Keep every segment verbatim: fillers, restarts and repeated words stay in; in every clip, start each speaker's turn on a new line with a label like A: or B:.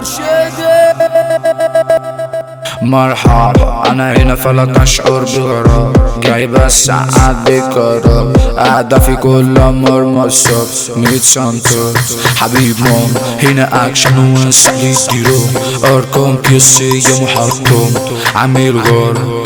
A: مرشدي.
B: مرحبا أنا هنا فلا تشعر بغراب، جاي بس أقعد بقرار، قاعدة في كل أمر مصاب ميت سنتر. حبيب مام هنا أكشن وسلي ديرو، أرقام قياسية محطم عامل غار.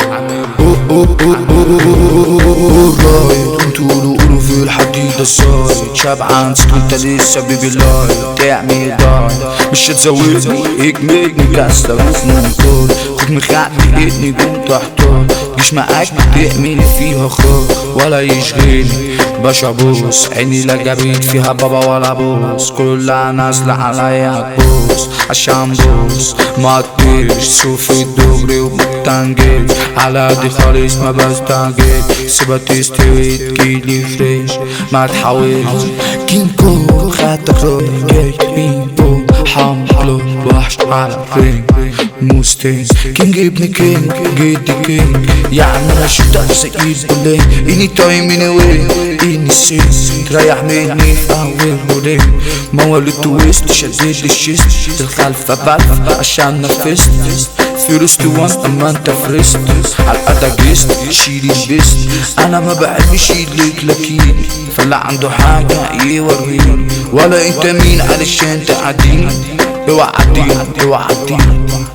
B: انتوا قولوا في الحديد الصايد، شبعان انت لسه بيبي لايت تعمل دايت، مش هتزودني اجمدني كسر من طول، خد مخاعتي ايدني جون تحتار، مش معاك تعمل فيها خار ولا يشغلني باشا بوس، عيني لا جابت فيها بابا ولا بوس، كلها نازلة عليا بوس عشان بوس ما تطيرش شوف الدغري وبتنجز على دي خالص ما بستعجل، سيبها تستوي تجيلي فريش ما تحاولش. كينج كونج خدتك رايح جاي بينج حملو وحش على رينج موستين، كينج ابن كينج جدي كينج، يعني انا شفتك سعيد بلين اني تايم اني وين اني سيس تريح مني في اول ولين، ما ولدت ويست شديد الشيست الخلفة بلفة عشان نفست فيرست وان اما انت فرست عالقدا جيست شيلي البست، انا ما بحبش يدلك لكيني فاللي عنده حاجة يوريني، ولا انت مين علشان تعديني، اوعى عديني اوعى عديني.